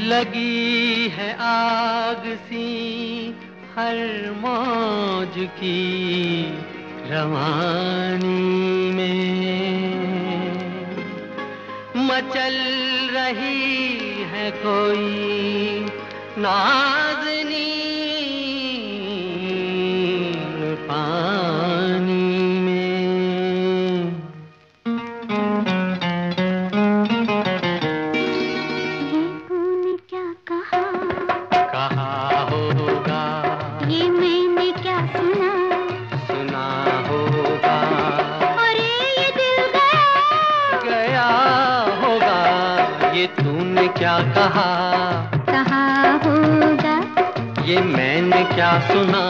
लगी है आग सी हर मौज की रवानी में, मचल रही है कोई नाज़नी पानी में। ये तूने क्या कहा होगा, ये मैंने क्या सुना सुना होगा। अरे ये दिल गया होगा, ये तूने क्या कहा होगा, ये मैंने क्या सुना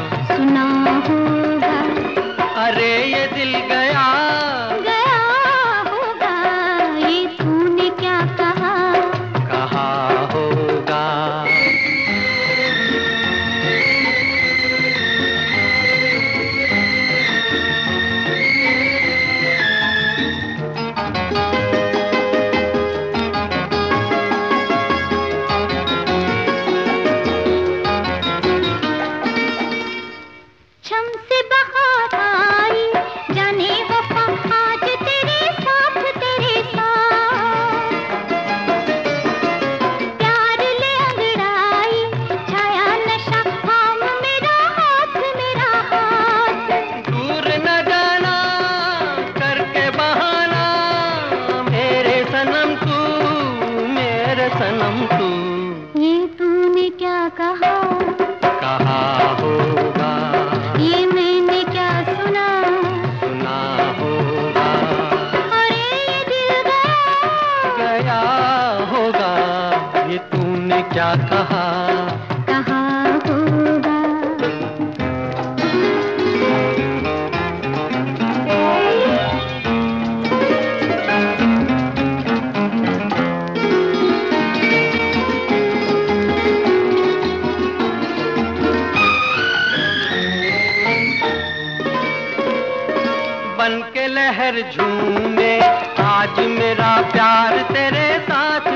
होगा। अरे ये दिल गया होगा, ये तूने क्या कहा होगा। छम से बहार आई जाने वफा आज तेरे साथ प्यार ले अंगड़ाई छाया नशा थाम मेरा हाथ दूर न जाना करके बहाना मेरे सनम तू। ये तूने क्या कहा होगा, ये मैंने क्या सुना होगा। अरे ये दिल गया होगा, ये तूने क्या कहा होगा। बन के लहर झूमे आज मेरा प्यार तेरे साथ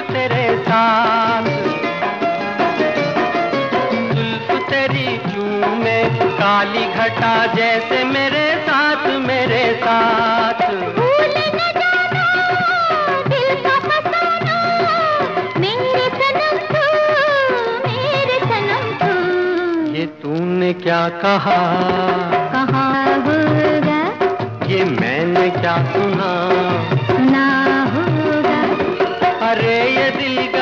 जुल्फ तेरी चूमे काली घटा जैसे मेरे साथ भूल न जाना दिल का फसाना मेरे सनम तू। ये तूने क्या कहा होगा, ये मैंने क्या सुना होगा। अरे ये दिल